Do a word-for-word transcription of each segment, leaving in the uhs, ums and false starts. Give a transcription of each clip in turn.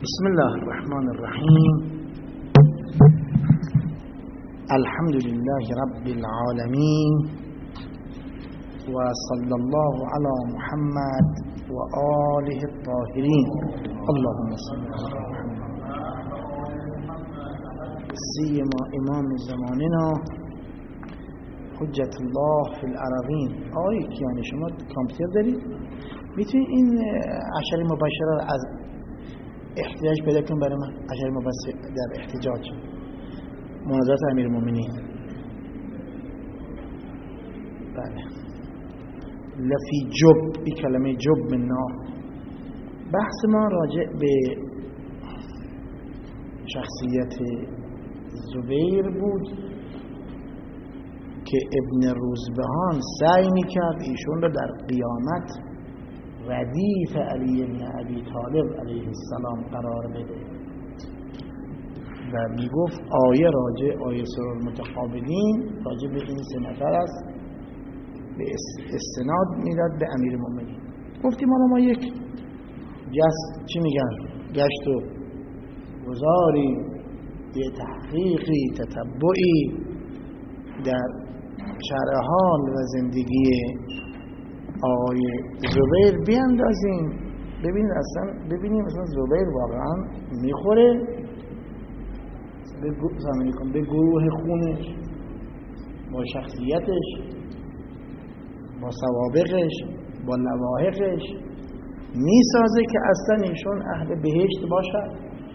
بسم الله الرحمن الرحيم. الحمد لله رب العالمين، وصلى الله على محمد وآله الطاهرين. اللهم صل على محمد سيما امام زماننا حجت الله في العربين. آقای کیانی شما کامپیوتر دارید؟ میتونید این عشر مباشره رو از احتیاج پیدا کن برای من. عشر مباشره در احتجاج مناظرات امیرالمومنین. بله. لفی جب، این کلمه جب من نار. بحث ما راجع به شخصیت زبیر بود که ابن روزبهان سعی میکرد ایشون رو در قیامت ردیف علی بن ابی طالب علیه السلام قرار بده و میگفت آیه راجع آیه سرور متقابلین راجع به این سه نفر است، به استناد میداد به امیرالمومنین. گفتیم حالا ما یک جس چی میگن گشت و گذاری، یه تحقیقی، تتبعی در شرح حال و زندگی آقای زبیر بیاندازیم، ببینید اصلا ببینیم اصلا زبیر واقعا میخوره به به گروه خونش، با شخصیتش، با سوابقش، با لواحقش میسازه که اصلا ایشون اهل بهشت باشد.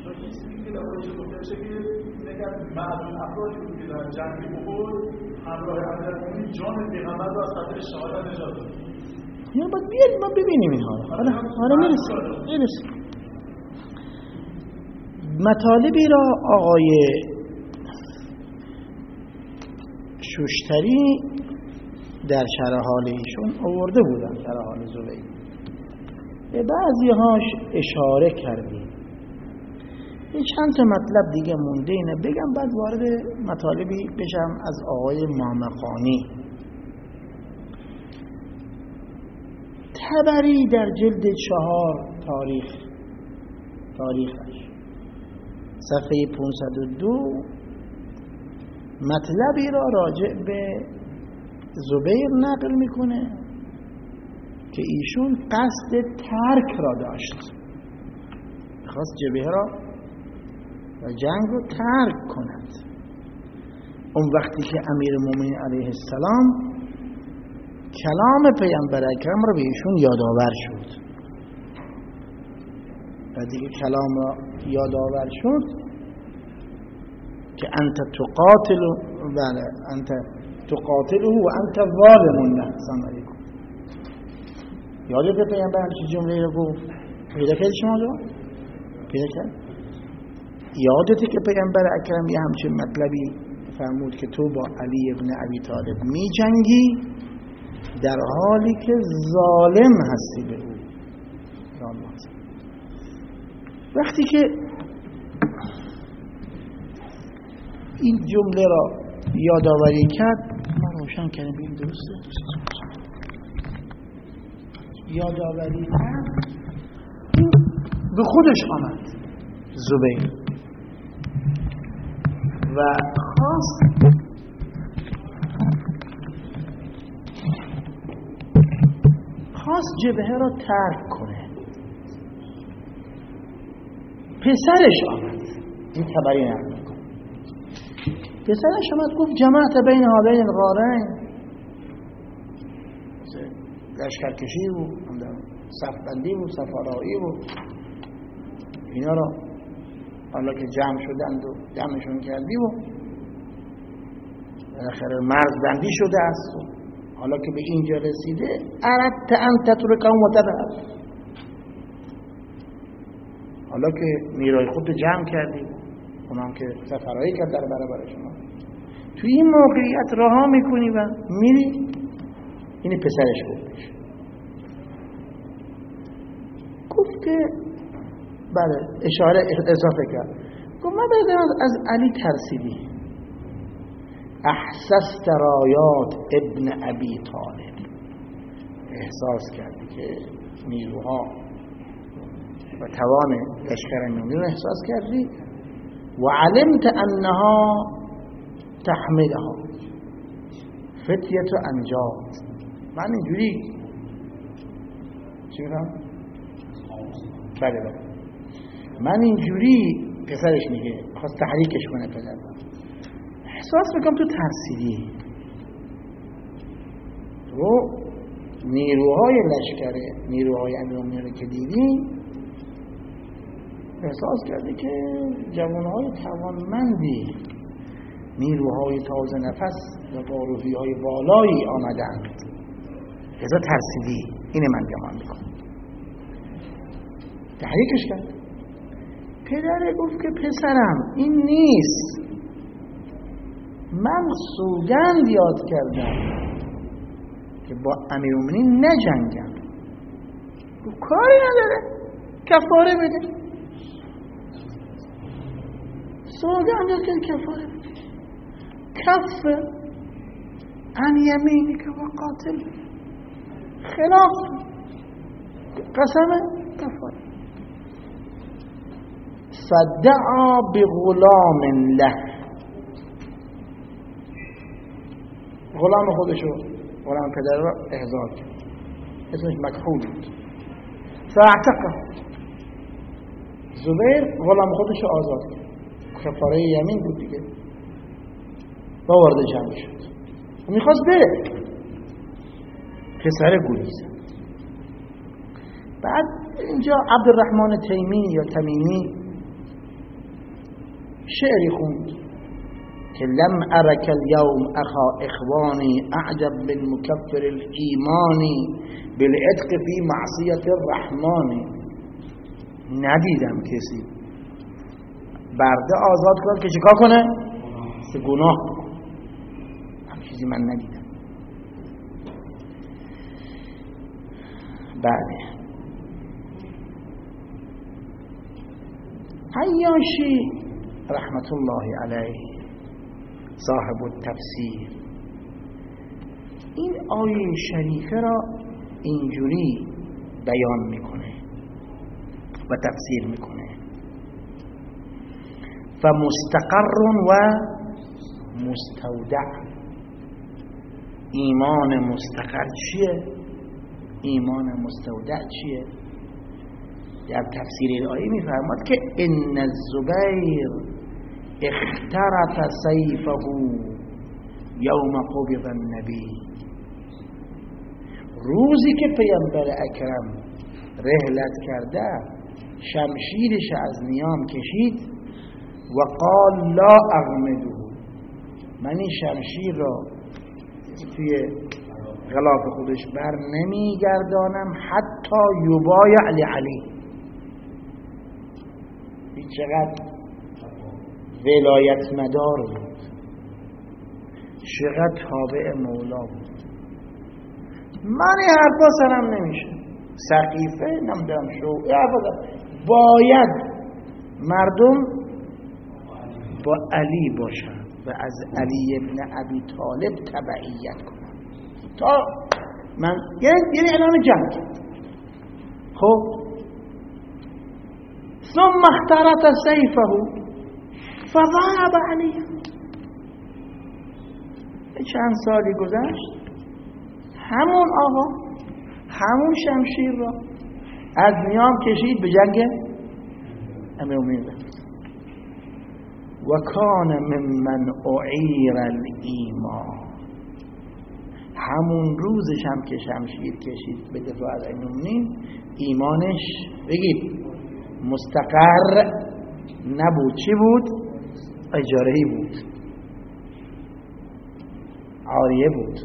معلوم افرادی بود که در جنگ احد همراه امیرالمومنین جان پیغمبر را از خاطر شهادت نجات داد. یا باید بیاد ما ببینیم اینها رو. حالا حالا میرسیم میرسیم مطالبی را آقای شوشتری در شرح حال ایشون آورده بودن، شرح حال زبیر. به بعضی هاش اشاره کردیم، یه چند تا مطلب دیگه مونده اینه بگم، بعد وارد مطالبی بشم از آقای مامقانی. طبری در جلد چهار تاریخ تاریخش صفحه پانصد و دو مطلبی را راجع به زبیر نقل میکنه که ایشون قصد ترک را داشت، خواست جبهه را و جنگ رو ترک کند. اون وقتی که امیرالمومنین علیه السلام کلام پیامبر اکرم رو به ایشون یادآور شد و دیگه کلام را یادآور شد که انت تقاتل بله انت تقاتله و انت ظالم له. سلام علیکم. یادت پیامبر همچین جمله رو گفت؟ پیدا کرد شما رو؟ پیدا کرد؟ یادته که پیامبر اکرم یه همچین مطلبی فرمود که تو با علی ابن ابی طالب می جنگی در حالی که ظالم هستی به او. وقتی که این جمله را یادآوری کرد، ما روشن کردیم ببین درسته؟ یادآوری کرد به خودش آمد زبیر و خواست خواست جبهه را ترک کنه. پسرش آمد، این خبری نقل میکنه، پسرش آمد گفت جماعت بین هذین الغارین، لشکرکشی بود، صفبندی بود، سفارایی بود، اینا را حالا که جمع شدند و جمعشون کردی و بالاخره مرز بندی شده است و حالا که به اینجا رسیده اردت ان تترکهم و تذهب، حالا که نیروی خود جمع کردی، اونام که سفرایی کرد در برابر شما، توی این موقعیت رها میکنی و میری. این پسرش گفتش، گفت که بله اشاره اضافه کرد، گفت من بدم از علی ترسیدی، احسست رایات ابن ابی طالب، احساس کردی که نیروها و توان لشکر امیرالمومنین رو احساس کردی و علمت انها تحملها فتیت و انجاد. من اینجوری چی میگم؟ بله بله من اینجوری، پسرش میگه خواست تحریکش کنه پدر، احساس میکنم تو ترسیدی، تو نیروهای لشکره نیروهای امیرالمومنین رو که دیدی احساس کردی که جوانهای توانمندی، نیروهای تازه نفس و با روحیه‌های بالایی آمدند، لذا ترسیدی. اینه من گمان میکنم. تحریکش کرد. پدر گفت که پسرم این نیست، من سوگند یاد کردم که با امیرالمومنین نجنگم. گفت کاری نداره، کفاره بده. سوگند یاد کرد کفاره بده. کف عن یمینک و قاتل، خلاف قسم کفاره. فدعا بغلام له، غلام خودشو، غلام پدر رو احضار کرد، اسمش مکحول بود. فاعتقه، زبیر غلام خودشو آزاد کرد، کفاره یمین بود دیگه، و وارد جنگ شد. میخواست بره، پسر گریزه. بعد اینجا عبدالرحمن تیمی یا تمیمی شعری خوند که لم ارک الیوم اخا اخوانی اعجب من مکفر الایمانی بالعتق فی معصیت الرحمن. ندیدم کسی برده آزاد کنه که چیکار کنه؟ که گناه کنه. هم چیزی من ندیدم. بله عیاشی رحمت الله علیه صاحب التفسیر این آیه شریفه را اینجوری بیان میکنه و تفسیر میکنه. فمستقر و مستودع. ایمان مستقر چیه؟ ایمان مستودع چیه؟ در تفسیر این آیه میفرماد که ان الزبیر اخترت سیفه یوم قبض النبی. روزی که پیامبر اکرم رحلت کرده شمشیرش از نیام کشید و قال لا اغمده، من این شمشیر را توی غلاف خودش بر نمیگردانم حتی یبایع لعلی. این چقدر ولایت مدار بود، چقدر تابع مولا بود. من این حرفا سرم نمیشه، سقیفه نمیدونم شو باید مردم با علی باشن و از علی ابن ابی طالب تبعیت کنن تا من یعنی اعلان جنگ. خب ثم اخترت سیفه فضرب علی. چند سالی گذشت همون آقا همون شمشیر را از نیام کشید به جنگ امیرالمومنین و کان ممن اعیر الایمان. همون روزش هم که شمشیر کشید به دفاع از امیرالمومنین ایمانش بگید مستقر نبود. چی بود؟ اجارهی بود، عاریه بود.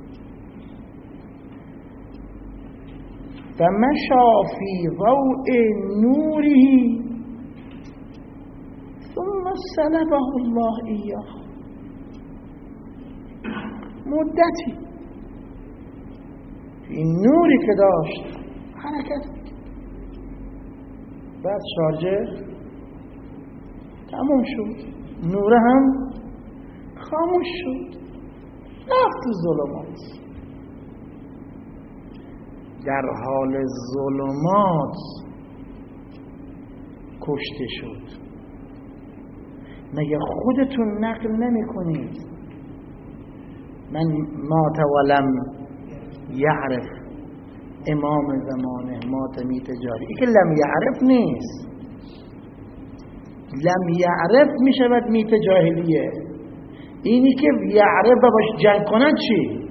فمشى فی ضوء نوره ثم سلبه الله ایاه. مدتی این نوری که داشت حرکت، بعد شارژر تموم شد، نور هم خاموش شد، رفت ظلمات. در حال ظلمات کشته شد. مگه خودتون نقل نمی کنید من مات ولم یعرف امام زمانه مات میت جاری؟ این که لم یعرف نیست، لم یعرف می شود میت جاهلیه. اینی که یعرف و باش جنگ کنن چی؟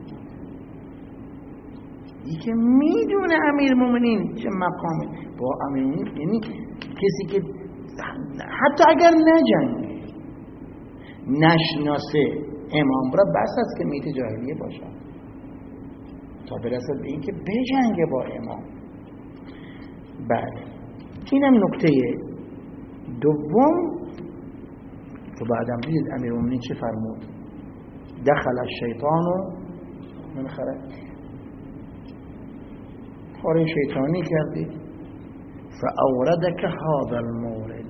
این که میدونه امیر مومنین چه مقامی با امیر مومنین، یعنی کسی که حتی اگر نجنگه نشناسه امام را، بس است که میت جاهلیه باشد تا برسد به این که بجنگه با امام. بله اینم نکته دوم که بعدم دید امیر مومنین چه فرمود؟ دخل الشیطان من خرج، کار شیطانی کردی. فاوردک هذا المورد،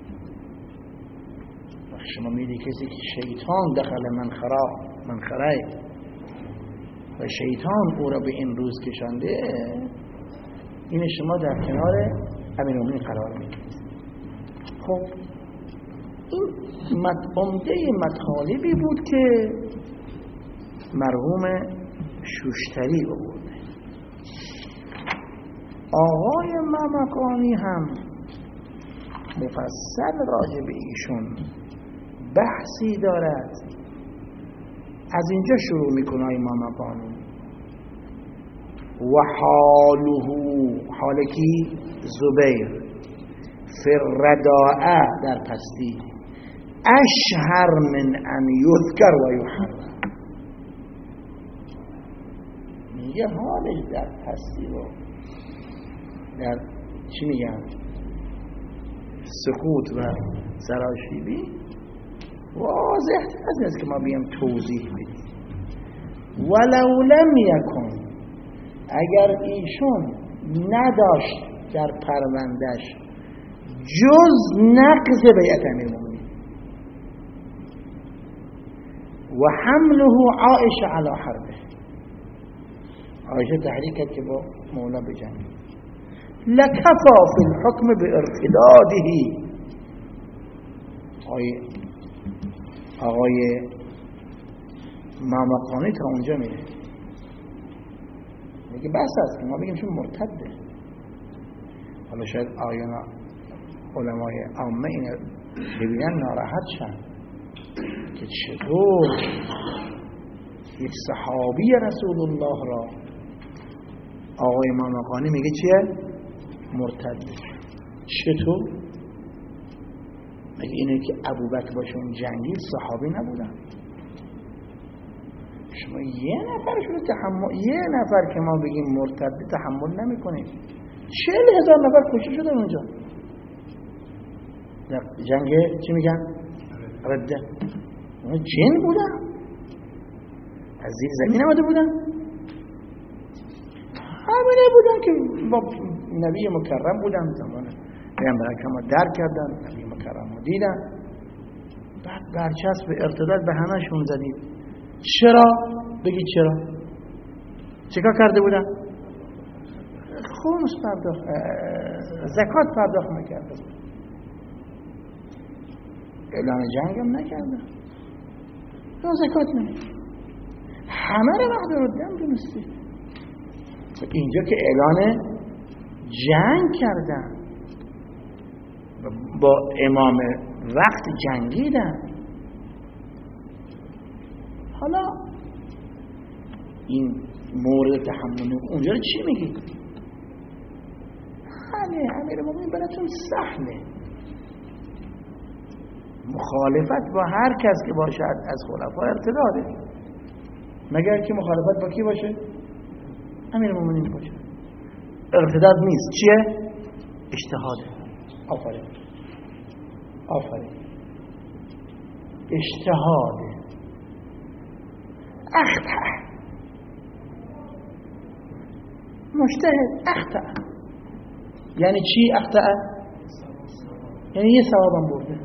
شما میدی کسی که شیطان دخل من خرا من خرای و شیطان او را به این روز کشانده، این شما در کنار امیرالمومنین قرار میدید. خب این عمده مطالبی بود که مرحوم شوشتری آورده. آقای مامکانی هم مفصل راجع به ایشون بحثی دارد. از اینجا شروع میکنه امام مقانی و حاله، حال کی؟ زبیر فی الرداء، در پستی، اشهر من ان یذکر و یحرم. میگه حالش در پستی رو در چی میگن سکوت و سراشیبی واضح از است که ما بیم توضیح بدیم. ولو لم یکن، اگر ایشون نداشت در پروندش جز نقض بیعت امیرالمومنین و حمله عائشه علی حربه، عائشه تحریک کرد که با مولا بجنگه، لکفا فی الحکم بارتداده. آقای آقای مامقانی تا اونجا میره میگه بس است که ما بگیم چون مرتده. حالا شاید آیان علمای عامه اینو ببینن ناراحت شن که چطور یک صحابی رسول الله را آقای مامقانی میگه چیه؟ مرتده. چطور؟ مگه اینه که ابوبکر باشون جنگید صحابی نبودن؟ شما یه نفرشون رو تحمل، یه نفر که ما بگیم مرتد تحمل نمی کنیم. چهل هزار نفر کشته شدن اونجا در جنگ چی میگن؟ رده. اون جن بودن، از زیر زمین آمده بودن، همینه بودن که با نبی مکرم بودن، زمان پیامبر اکرم درک کردن، نبی مکرم رو دیدن، بعد برچسب ارتداد به همشون زدید. چرا؟ بگید چرا؟ چیکار کرده بودن؟ خمس پرداخت، زکات پرداخت نکرده بود، اعلان جنگ هم نکردن، یا زکات نمیدن، همه رو مقدار الدم دونستید. اینجا که اعلان جنگ کردن، با امام وقت جنگیدن. حالا این مورد تحمل اونجا رو چی میگی؟ همه امیرالمومنین براتون سهله، مخالفت با هر کس که باشد از خلفا ارتداده، مگر که مخالفت با کی باشه؟ امیرالمومنین باشه. ارتداد نیست، چیه؟ اجتهاده. آفرین آفرین اجتهاده. اخطأ، مجتهد اخطأ. یعنی چی اخطأ؟ یعنی یه ثوابم برده.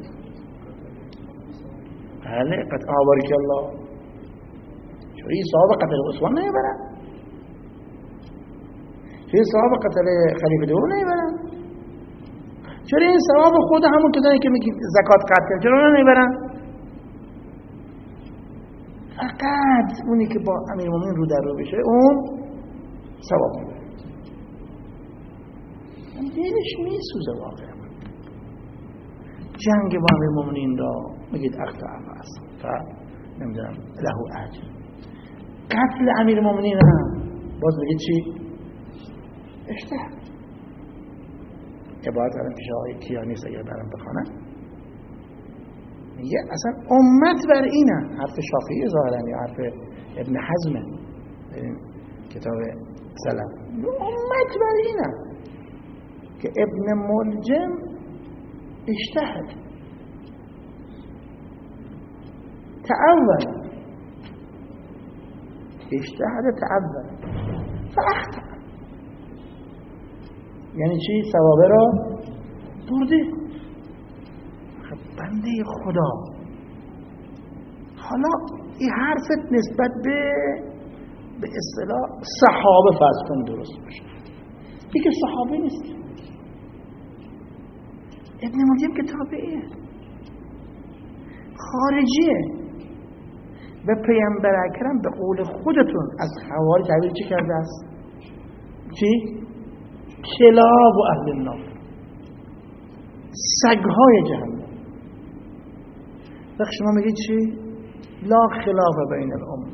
بله قد آبارک الله، چون یه ثواب قتل عثمان نمیبرن، چون یه ثواب قتل خلیفه دوم نمیبرن، چرا این ثواب خود همون کسانی که میگی زکات قطع کردن چرا اونها نمیبرن؟ فقط اونی که با امیرالمومنین رو در رو بشه اون ثواب میبره. دلش میسوزه واقعا جنگ با امیرالمومنین را میگید اخت عفا است و نمیدونم له اجر. قتل امیرالمومنین هم باز بگید چی؟ اجتهاد. عبارت الان پیش آقای کیانی است اگر برام بخوانم میگه اصلا امت بر اینه، حرف شافعی ظاهرا یا حرف ابن حزم کتاب سلف، امت بر اینه که ابن ملجم اجتهد تعول اجتهد تعول فاخطأ، یعنی چی؟ ثوابه را برده. خب بنده خدا حالا این حرفت نسبت به به اصطلاح صحابه فرض کن درست باشه، این که صحابه نیست، ابن ملجم که تابعیه خارجیه و پیامبر اکرم به قول خودتون از خوارج تعبیر چی کرده است؟ چی؟ کلاب و اهل النار، سگهای جهنم. وقت شما میگید چی؟ لا خلاف بین الامه،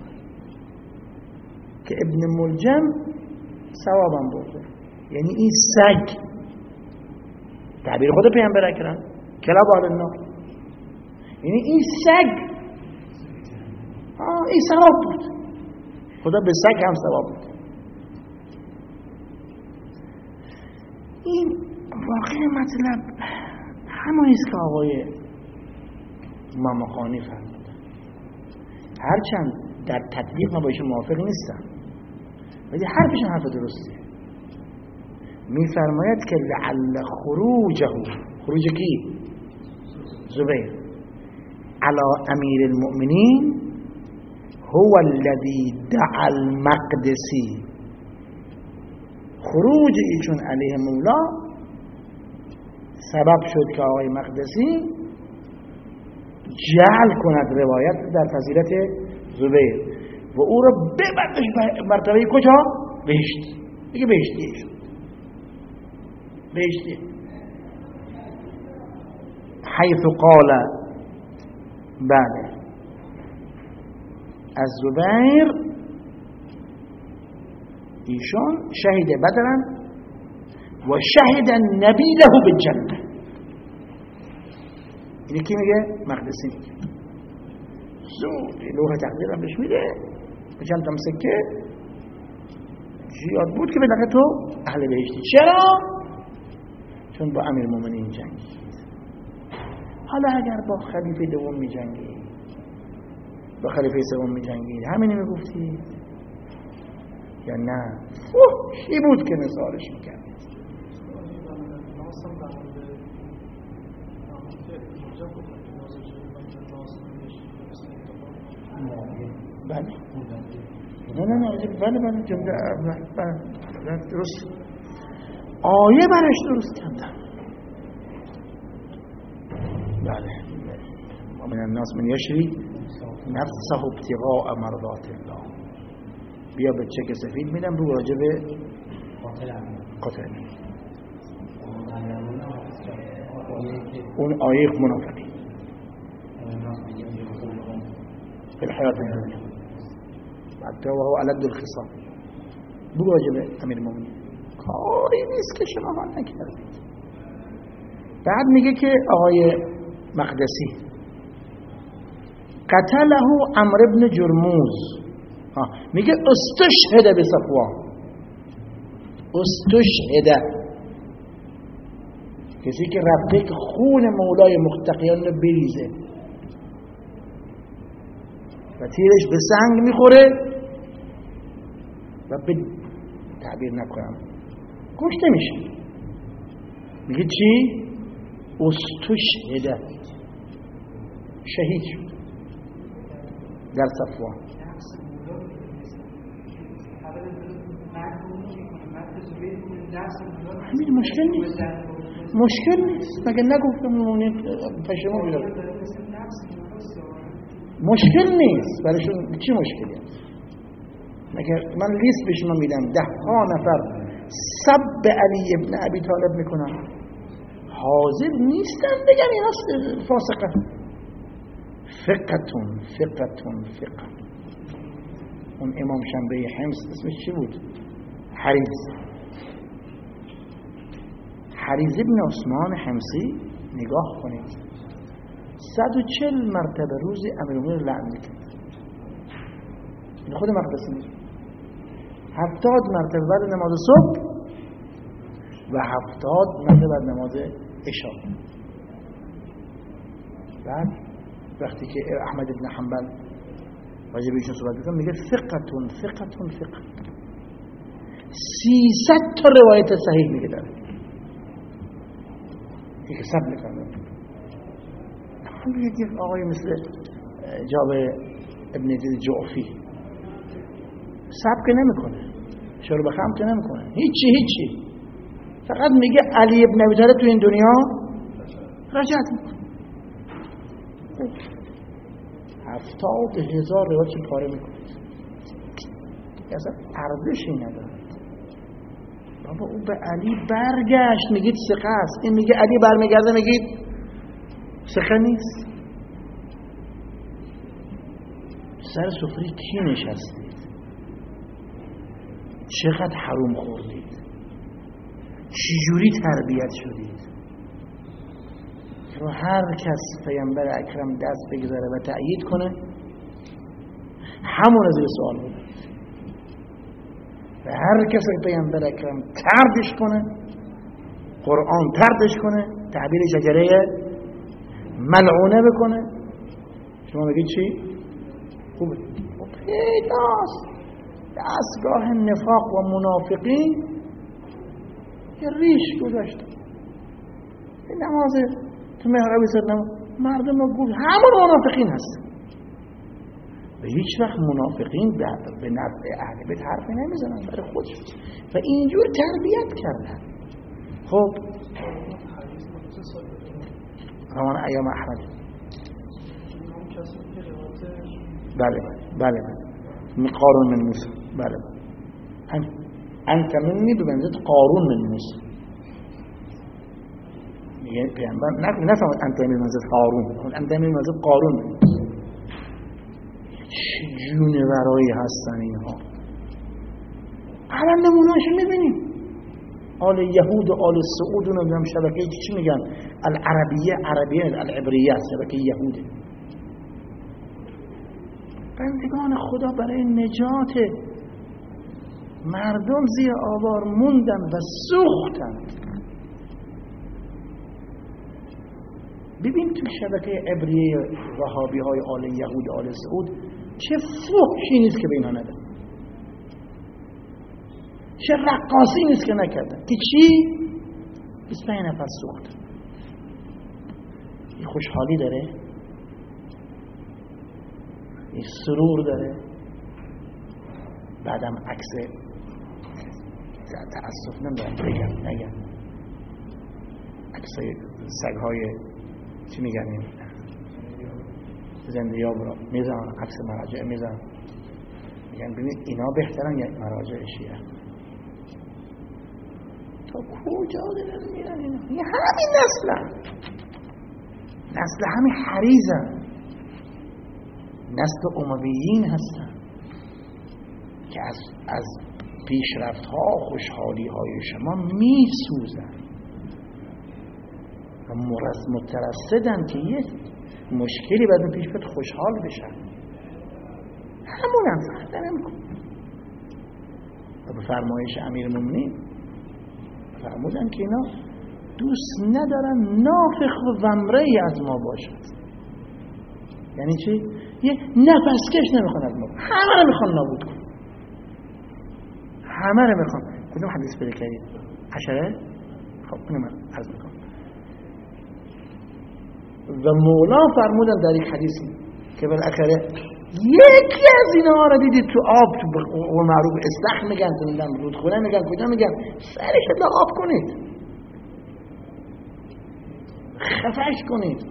که ابن ملجم ثوابم برده، یعنی این سگ تعبیر خود پیامبر اکرم کلاب و اهل النار، یعنی این سگ آه این ثواب بود، خدا به سگ هم ثواب بود. این واقع مطلب همونیست که آقای ماماخانی فرمودن، هرچند در تطبیق ما با ایشون موافق نیستم ولی حرفشون حرف درستیه. میفرماید که لعل خروجه، خروج کی؟ زبیر علی امیر المؤمنین هو الذي دعا المقدسی، خروج ایشون علیه مولا سبب شد که آقای مقدسی جعل کند روایت در فضیلت زبیر و او را ببردش مرتبه کجا؟ بهشت. دیگه بهشتی ایشون بهشتی حیث قال بله از زبیر ایشون شهید بدرن و شهد النبی له بالجنه. اینی کی میگه؟ مقدسی میگه. زود لوح تقدیر هم بهش میده به چند تا سکه زیاد بود که بدقه تو اهل بهشتی. چرا؟ چون با امیر مومنین جنگید. حالا اگر با خلیفه دوم می جنگید، با خلیفه سوم می جنگید، همینی می گفتید یا نه؟ فحشی بود که نثارش میکردید. بله نه نه نه بله بله جمله بله درست، آیه برش درست کردن. بله ومن الناس من یشری نفسه ابتغاء مرضات الله، بیا به چک سفید میدم رو راجع به قاتل اون آیه منافقی في الحياة الدنيا حتى وهو ألد الخصام، بگو راجع به امیر المؤمنین کاری نیست که شما ها نکردید. بعد میگه که آقای مقدسی قتله عمرو بن جرموز، میگه استشهد به صفوان، استشهد کسی که رفته که خون مولای مختقیان رو بریزه و تیرش به سنگ میخوره و به تعبیر نکنم کشته میشه. میگه چی؟ استشهد، شهید شد در صفوان. همین مشکل نیست، مشکل نیست، مگه نگفتم مؤمنین پشیمون بیدار مشکل نیست برایشون. چی مشکلی هست؟ مگه من لیست به شما میدم ده ها نفر سب علی ابن ابی طالب میکنن، حاضر نیستن بگن این هست فاسقه. فقهتون فقهتون فقه. اون امام شنبه حمص اسمش چی بود؟ حریز. حریز ابن عثمان حمصی نگاه کنید صد و چل مرتبه روز امیرالمومنین لعن میکرد. این خود مقدسی میگه هفتاد مرتبه بعد نماز صبح و هفتاد مرتبه بعد نماز عشاء. بعد وقتی که احمد بن حنبل راجع به ایشون صحبت میکنه میگه فقهتون فقهتون فقه. سیصد تا روایت صحیح میگه داره که حساب میکنه. یک آقای مثل جابر ابن جعفی سبک نمیکنه، شروع به خمت نمیکنه، هیچی هیچی، فقط میگه علی ابن ابی طالب تو این دنیا رجعت میکنه. هفتاد هزار روایت پاره میکنه، اصلا ارزشی نداره. بابا او به علی برگشت میگید ثقه است، این میگه علی برمیگرده میگید ثقه نیست. سر سفره کی نشستید؟ چقدر حروم خوردید؟ چجوری تربیت شدید؟ رو هر کس پیامبر اکرم دست بگذاره و تأیید کنه همون زیر سوال بوده و هر کس پیامبر اکرم تردش کنه، قرآن تردش کنه، تعبیر شجره ملعونه بکنه، شما بگید چی؟ خوبه. پیداست دستگاه نفاق و منافقین یه ریش گذاشت. این نماز تو محرابی سر نماز مردم رو گفت همون منافقین هست. به هیچ وقت منافقین به نفع اهل بیت حرفی نمیزنن برای خودشون و اینجور تربیت کردن. خب همان ایام احمد بله بله بله قارون من موسی بله بله انت منی به منزلت قارون من موسی. میگه پیامبر نفهمد انت من منزلت قارون، انت من منزلت قارون من موسی. چه جونورایی هستن اینها. الان نمونه‌اشو میبینیم. آل یهود و آل سعود و نمیدونم شبکه چی میگن العربیه عربیه العبریه شبکه یهوده. بندگان خدا برای نجات مردم زیر آوار موندن و سوختن. ببین تو شبکه عبریه وهابی های آل یهود آل سعود چه فحشی نیست که به اینها ندن، چه رقاصی نیست که نکردن که چی؟ بیست و پنج نفر سوخت. این خوشحالی داره، این سرور داره. بعدم عکس تأسف نمیدارم بگم نگم عکس سگهای چی میگن این زنده یاب را میزن، عکس مراجع میزن، میگن ببین اینا بهترن یا مراجع شیعه. تا کجا دارن میرن اینا؟ این همین نسلن، نسل همین حریزن، نسل امویین هستن که از, از پیشرفت ها خوشحالی های شما می سوزن و مترصدن که یه مشکلی بعد پیش بیاد خوشحال بشن. همون هم فرق نمی‌کنه. و به فرمایش امیرالمومنین فرمودن که اینا دوست ندارن نافخ و ومره‌ای از ما باشد. یعنی چی؟ یه نفسکش نمیخوان از ما، همه رو میخوان نابود کن، همه رو میخوان. کدوم حدیث پیدا کردید؟ عشره؟ خب اینو من عرض میکنم. و مولا فرمودن در یک حدیثی که بالاخره یکی از اینا رو دیدید تو آب، تو قول معروف استخ میگن، تو میگن رودخونه میگن، کجا میگن، سرش رو آب کنید. خفش کنید.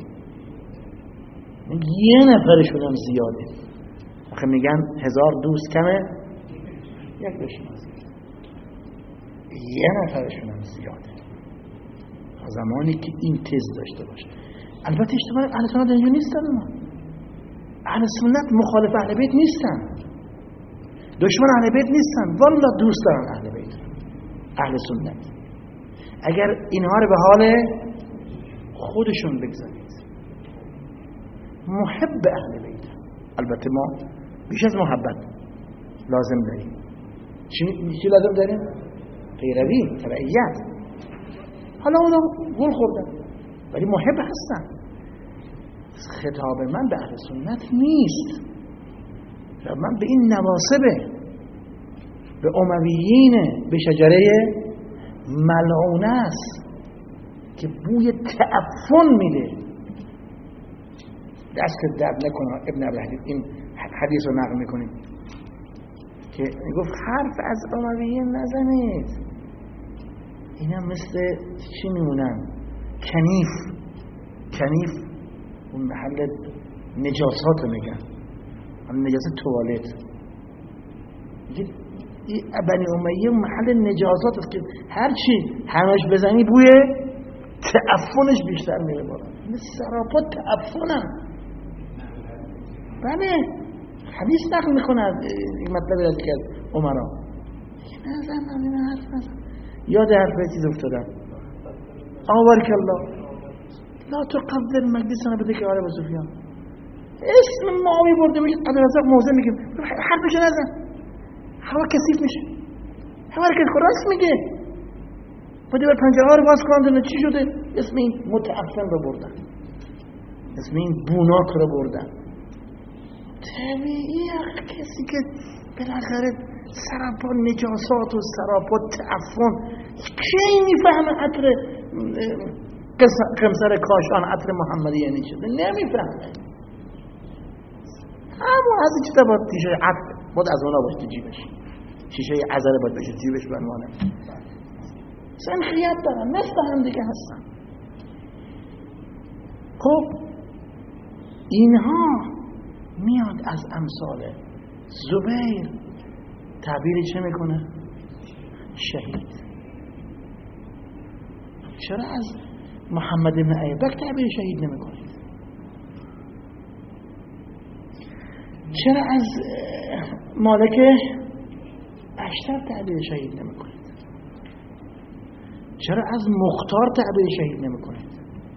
یه نفرشون هم زیاده. آخه میگن هزار دوست کمه یک دشمن زیاده. یه نفرشون هم زیاده. زمانی که این تز داشته باشه. البته اشتباه اهل سنت اینجا نیستن. ما اهل سنت مخالف اهل بیت نیستن، دشمن اهل بیت نیستن، والله دوست دارن اهل بیت. اهل سنت اگر اینها رو به حال خودشون بگذارید، محب اهل بیت. البته ما بیش از محبت لازم داریم. چی, چی لازم داریم؟ پیروی، تبعیت. حالا اونا گل خوردن ولی محب هستن. خطاب من به اهل سنت نیست، من به این نواصبه، به امویینه، به شجره ملعونه است که بوی تعفن میده. دست که درد نکنه. ابن ابی این حدیث رو نقل میکنیم که گفت حرف از امویین نزنید، اینا مثل چی میمونن؟ کنیف. کنیف اون محل نجاسات میگن، اون نجاست توالت. این بنی امیه محل نجاسات است که هر چی همش بزنی بوی تعفنش بیشتر میره بالا. این سراپا تعفنن. بله حدیث نقل میکنه این مطلب از که عمرا نزن این حرف نزن. یاد حرف چیز افتادم. آبارک الله لا تقدر مجلسنا بذکر آل ابو سفیان. اسم معاویه برده میگه عبدالرزاق موضع میگه حرفش نزن، هوا کثیف میشه. هوا که راست میگه. بده بر پنجره ها رو باز کردن، چی شده؟ اسم این متعفن رو بردن، اسم این بوناک رو بردن. طبیعی کسی که بالاخره سراپا نجاسات و سراپا تعفن، کی میفهمه عطر قمصر کاشان عطر محمدی یعنی شده؟ نمیفهمه. همون از این چیزا باید شیشه عطر باید از اونا باشه جیبش، شیشه عذره باید باشه جیبش بنوانه. سنخیت دارن، مثل هم دیگه هستن. خب اینها میاد از امثال زبیر تعبیری چه میکنه؟ شهید. چرا از محمد بن ایبک تعبیر شهید نمیکنید؟ چرا از مالک اشتر تعبیر شهید نمیکنید؟ چرا از مختار تعبیر شهید نمیکنید؟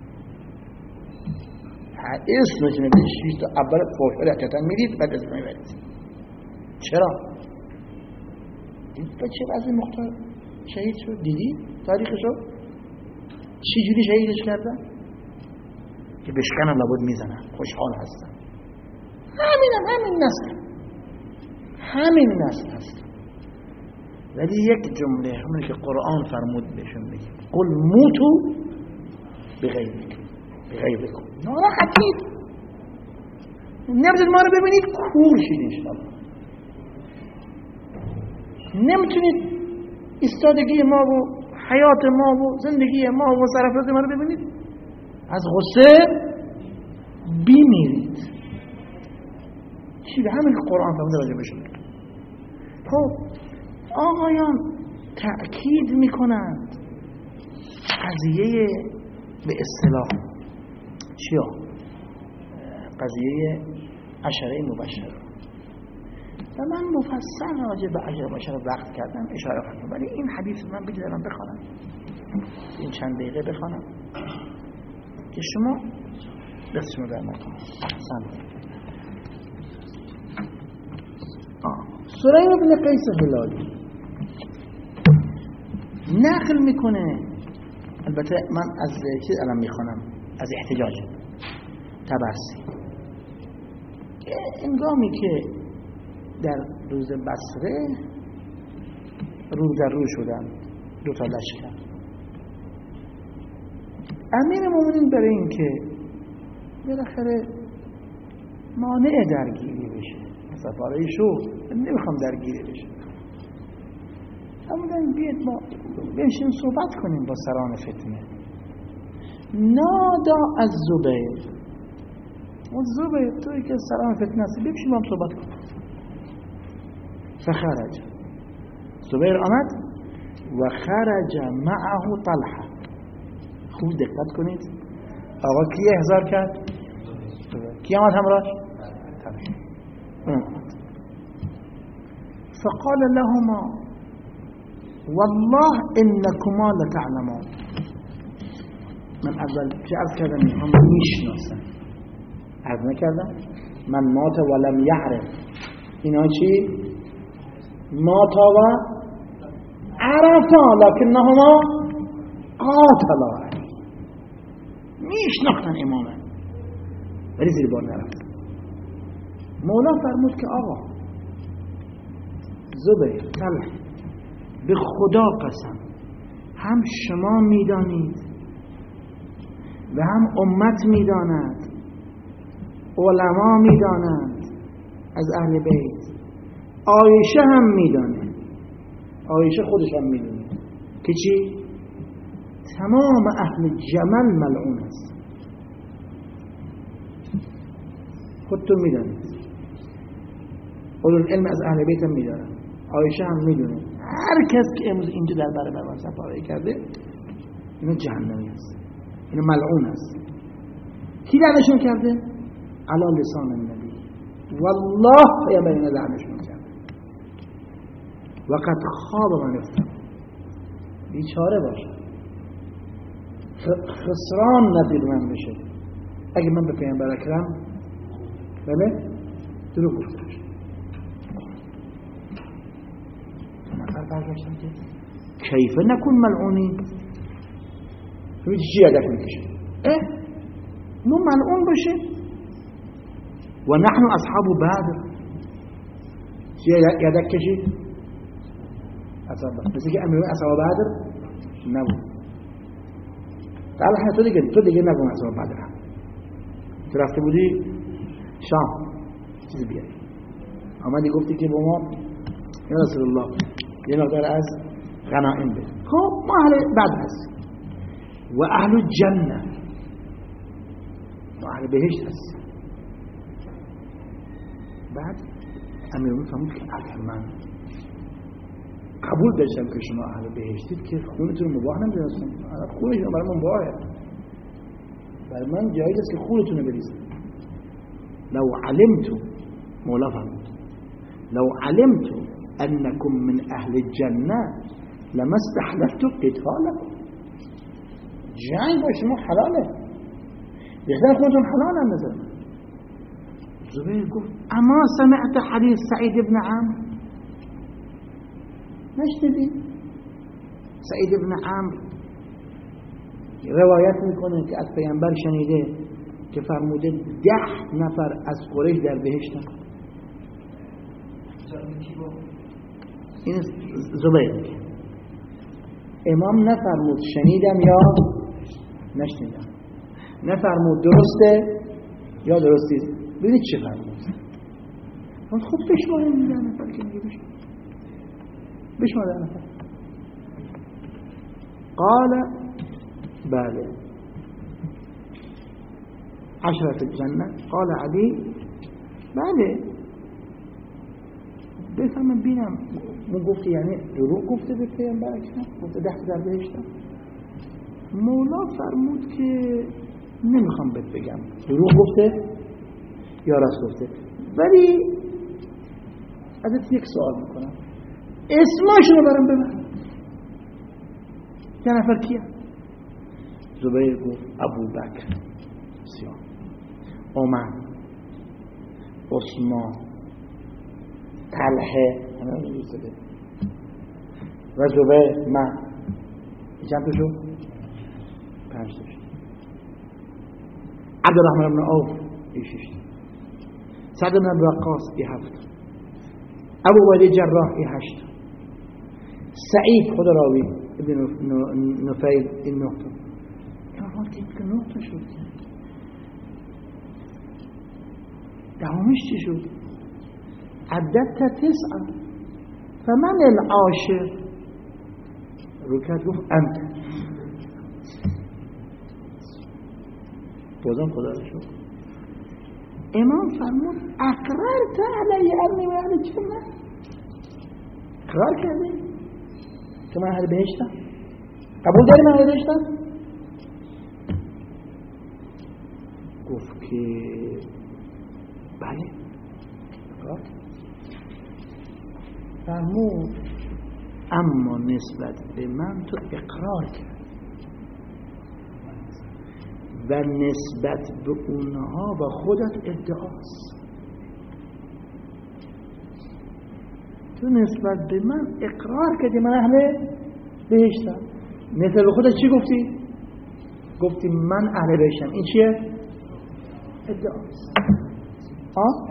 اسمش نمیدید، شیش تا اول فوشور حقیقتا میدید بعد اسم میبرید. چرا؟ دید چرا از مختار شهید شد؟ دیدی تاریخشو؟ چی جوری شهیدش کردن؟ که بشکنم لابد میزنن، خوشحال هستن. همین هم همین نسل همین نسل هست. ولی یک جمله همونی که قرآن فرمود بهشون بگیم قل موتو بغیرکم بغیرکم. ناراحتید، نمیتونید ما رو ببینید، کور شید انشاءالله. نمیتونید ایستادگی ما و حیات ما و زندگی ما و صرفات ما رو ببینید، از غصه بیمیرید. چی به همین که قرآن فرموده راجع بهشون. خب آقایان تأکید میکنند قضیه به اصطلاح چیا؟ قضیه عشره مبشره. و من مفصل راجع به عشره مبشره وقت کردم، اشاره کردم، ولی این حدیث من بگذارم بخوانم، این چند دقیقه بخوانم که شما دستشون در نکنم. سلام. سریم ابن قیس هلالی نقل میکنه، البته من از چیز الان میخوانم، از احتجاج تبرسی. انگامی که در روز بصره رو در رو شدن دو تا لشکر، امیر مومنین برای این که بالاخره مانع درگیری بشه، سفاره شو نمیخوام درگیری بشه، همون بیاد ما بشیم صحبت کنیم با سران فتنه. نادا از زبیر، و زبیر توی که سلام فتنه است بکشی با هم صحبت کن. فخرج، زبیر آمد و خرج معه طلحه. خوب دقت کنید، آقا کی احضار کرد؟ کی آمد همراهش؟ فقال لهما والله انكما لتعلمون. من اول چه عرض کردم میخوام میشناسم، عرض نکردم من مات ولم یعرف، اینا چی؟ ماتا و عرفا لکنهما قاتلا، میشناختن امامه ولی زیر بار نرفت. مولا فرمود که آقا زبیر طلح به خدا قسم هم شما میدانید و هم امت میداند، علما میدانند از اهل بیت، عایشه هم میدانه، عایشه خودش هم میدونه که چی؟ تمام اهل جمل ملعون است. خودتون میدانید، اولوالعلم از اهل بیت هم میدانه، عایشه هم میدونه، هر کس که امروز اینجا در برابر من صفحه کرده اینو جهنمی است، اینو ملعون است. کی لعنشون کرده؟ علی لسان النبی، والله پیامبر اینو لعنشون کرده. وقد خواب من افتاد، بیچاره باشه، خسران نصیب من بشه اگه من به پیامبر اکرم بله دروغ گفته باشم. نفر برگشتم که کیف نکن ملعونی، تو چی هدف میکشه؟ اه ما ملعون باشه و نحن اصحاب بدر، چی یدک کشید؟ اصحاب بدر، مثل که امیرون اصحاب بدر نبود. طلحه تو دیگه تو دیگه نگو اصحاب بدر هم تو رفته بودی شام چیزی بیاری، آمدی گفتی که با ما یا رسول الله یه مقدار از غنائم بده. خب ما اهل بدر هستیم و اهل جنه و اهل بهشت هستیم. بعد امیرون فرمود که اگر من قبول داشتم که شما اهل بهشتید که خونتون مباح نمیدونستم، خونشون برای من مباحه، برای من جایز است که خونتون رو بریزم. لو علمت، مولا فرمود لو علمت انکم من اهل الجنه لما استحلفت قتالکم، جنگ با شما حلاله، بهتر خودتون حلال هم نظر من. زبیر گفت اما سمعت حدیث سعید ابن عمرو؟ نشنیدی؟ سعید ابن عمرو روایت میکنه که از پیامبر شنیده که فرموده ده نفر از قریش در بهشتن. این زبیر میگه امام نفرمود شنیدم یا نشنیدم، نفرمود درسته یا درستی، ببینید چه فرمود. خب بشماره این ده نفر که میگه بشماره بشماره ده نفر. قال بله عشرة الجنة. قال علی بله بفهمم بینم مو گفته یعنی دروغ گفته به پیامبر اکرم، گفته ده در بهشتم. مولا فرمود که نمیخوام بهت بگم دروغ گفته یا راست گفته، ولی ازت یک سوال میکنم، اسماشون رو برام ببر. یه نفر کیه؟ زبیر گفت ابو بکر، بسیار، عمر، عثمان، طلحه و زبیر. من چند تا شد؟ پنج تا شد. عبدالرحمن بن عوف ای شش تا، سعد بن ابی وقاص ای هفت تا، ابو ولی جراح ای هشت تا، سعید خود راوی ابن نفیل ای نه تا. این که نه تا شد. دهمش چی شد؟ عددت تسعه فمن العاشر؟ روکت گفت انت. بازم خدا رو شکر. امام فرمود اقررت علی انی و اهل جنه، اقرار کردی که من اهل بهشتم؟ قبول داری من اهل بهشتم؟ گفت که بله. فرمود اما نسبت به من تو اقرار کرد و نسبت به اونها و خودت ادعاست. تو نسبت به من اقرار کردی من اهل بهشتم، نسبت به خودت چی گفتی؟ گفتی من اهل بهشتم. این چیه؟ ادعاست. ها؟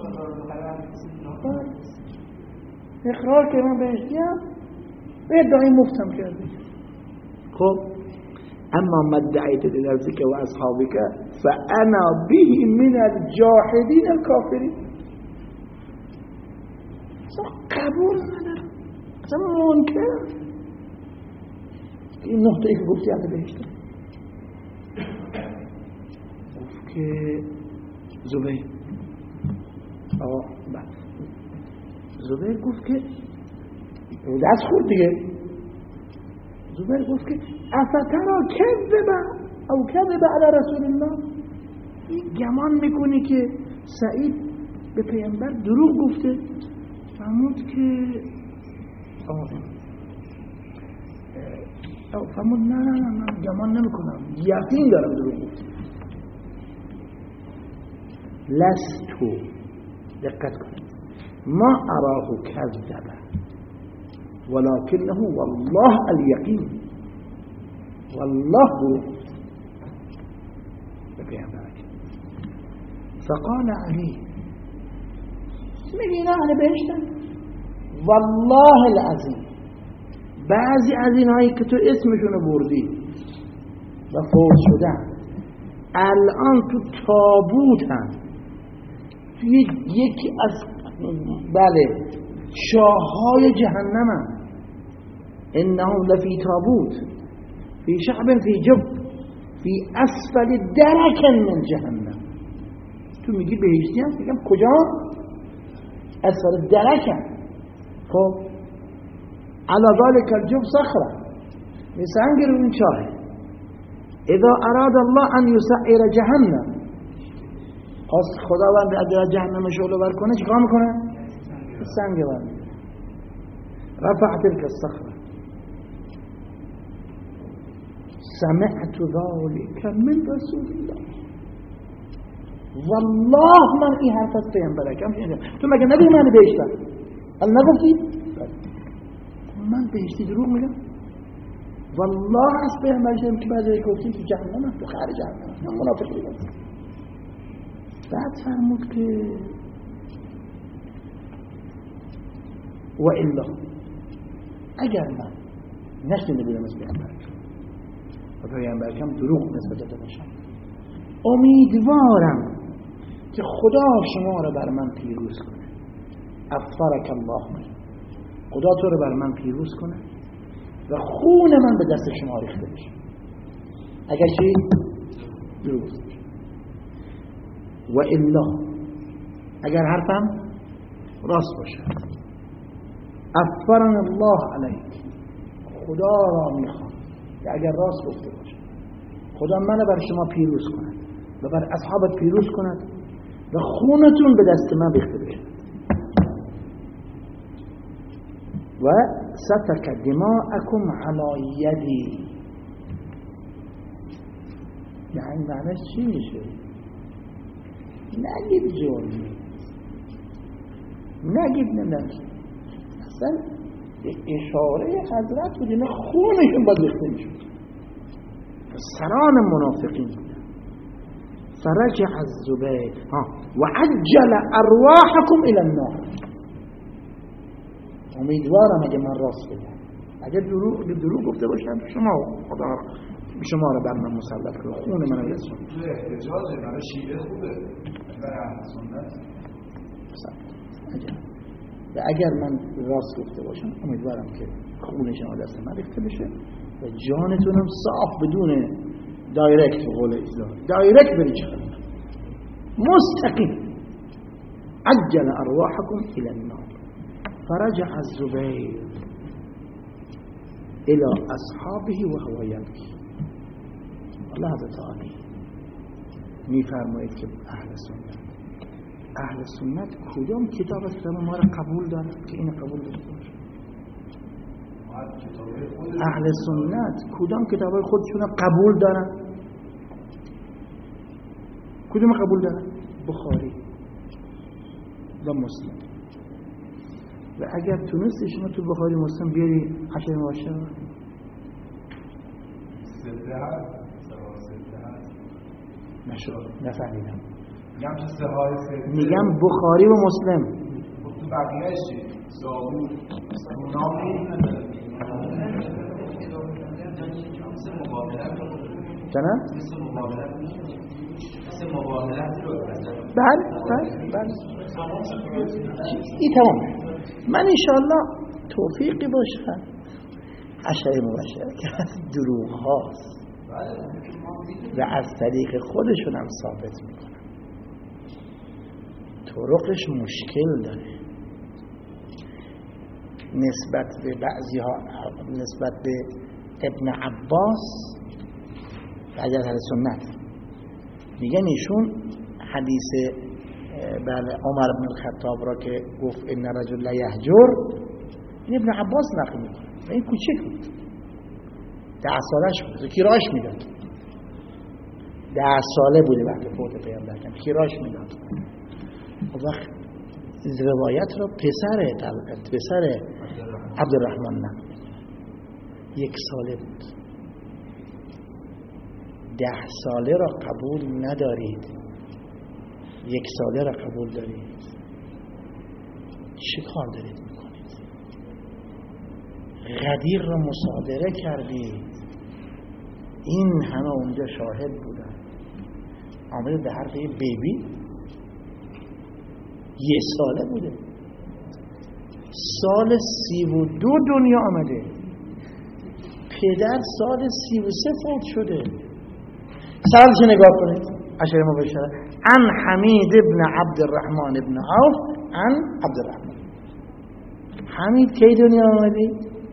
اقرار که من بهشتیم و ادعای مفتم کردی. خب اما ما ادعیت لنفسك و اصحابك فانا به من الجاحدین الكافرین. اصلا قبول ندارم، اصلا منکر این نقطه ای که گفتی اهل بهشتم. گفت که زبیر آقا بعد زبیر گفت که دست خورد دیگه. زبیر گفت که افترا کذب او کذب علی رسول الله، این گمان میکنی که سعید به پیامبر دروغ گفته؟ فرمود که آقا فرمود نه نه نه من گمان نمیکنم، یقین دارم دروغ گفته. لستو، دقت کنید، ما اراه کذب ولكنه والله اليقين، والله دروغ به پیامبر. فقال علی میگه اهل بهشتن والله العظیم. بعضی از اینهایی که تو اسمشونو بردی و فوت شدن الان تو تابوتن، توی یکی از بله شاههای جهنمن. انهم لفی تابوت فی شعب فی جب فی اسفل درک من جهنم. تو میگی بهشتی هست، میگم کجا؟ اسفل درکن. خب علی ذلك الجب صخره، میسنگ رو این چاهه. اذا اراد الله ان یسعر جهنم، خواست خداوند از جهنم شعله ور کنه چیکار میکنه؟ سنگ ور میکنه. رفع تلك الصخره سمعت ذلك من رسول الله، والله من این حرف از پیامبر کم شنیدم. تو مگه نبی من بهشتم؟ الان نگفتی؟ من بهشتی دروغ میگم؟ والله از پیامبر شنیدم که بعضی گفتی تو جهنم تو خارج جهنم. من منافق میگم. بعد فرمود که و الا اگر من نشنیده بودم از پیامبر و پیامبر کم دروغ نسبت داده باشم، امیدوارم که خدا شما رو بر من پیروز کنه. افرک الله من، خدا تو رو بر من پیروز کنه و خون من به دست شما ریخته بشه. اگر چی؟ دروغ. و الا اگر حرفم راست باشه، افرن الله علیک، خدا را میخوام که اگر راست گفته باشه خدا منو بر شما پیروز کند و بر اصحابت پیروز کند و خونتون به دست من ریخته بشه. و سفک دماءکم علی یدی، یعنی معنیش چی میشه؟ نگید جرمی، نگید ننکی، اصلا اشاره حضرت بود اینا خونشون باید ریخته میشود. سران منافقین بودن. فرجع الزبیر و عجل ارواحکم الى النار. امیدوارم اگه من راست بگم، اگه دروغ دروغ گفته باشم شما خدا شما رو بر من مسلط کنه، خون منو یسون. تو احتجاجه برای شیعه خوبه، برای اهل سنت و اگر من راست گفته باشم امیدوارم که خون شما دست من ریخته بشه و جانتونم صاف بدون دایرکت به قول ایزا دایرکت بری جهنم مستقیم. عجل ارواحكم الى النار فرجع الزبير الى اصحابه وهو يبكي. الله تعالی میفرماید که اهل سنت اهل سنت کدام کتاب اسلام ما را قبول دارد که این قبول داشته باشه؟ اهل سنت کدام کتابای خودشون را قبول دارن؟ کدوم قبول دارن؟ بخاری و مسلم. و اگر تونستی شما تو بخاری مسلم بیاری عشر مباشر نشد نفهمیدم. میگم بخاری و مسلم تو بقیهش زابور نامی جنم؟ بله بله بله این تمام. من انشاءالله توفیقی باشه عشر مباشر که دروغ هاست و از طریق خودشون هم ثابت میکنن. طرقش مشکل داره نسبت به بعضی ها، نسبت به ابن عباس بعضی از اهل سنت میگن ایشون حدیث بله عمر بن الخطاب را که گفت ان رجل لا یهجر این ابن عباس نقل میکنه. این کوچک بود، ده سالش بود، کیراش میداد، ده ساله بوده وقتی فوت پیامبر کرد، کیراش میداد. وقت روایت را پسر طلقت پسر عبدالرحمن نقل یک ساله بود. ده ساله را قبول ندارید، یک ساله را قبول دارید، چه کار دارید میکنید؟ غدیر را مصادره کردید، این همه اونجا شاهد بودن، آمده به حرف یه بیبی یه ساله بوده، سال سی و دو دنیا آمده، پدر سال سی و سه فوت شده. سالش نگاه کنید عشر مباشره عن حمید ابن عبدالرحمن ابن عوف عن عبدالرحمن. حمید کی دنیا آمدی؟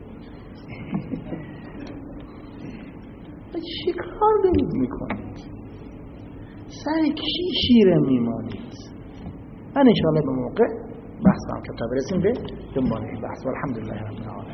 چی کار دارید میکنید؟ سر کی شیره میمانید؟ من انشاءالله به موقع بحث هم که تا برسیم به دنبال این بحث. والحمدلله رب العالمین.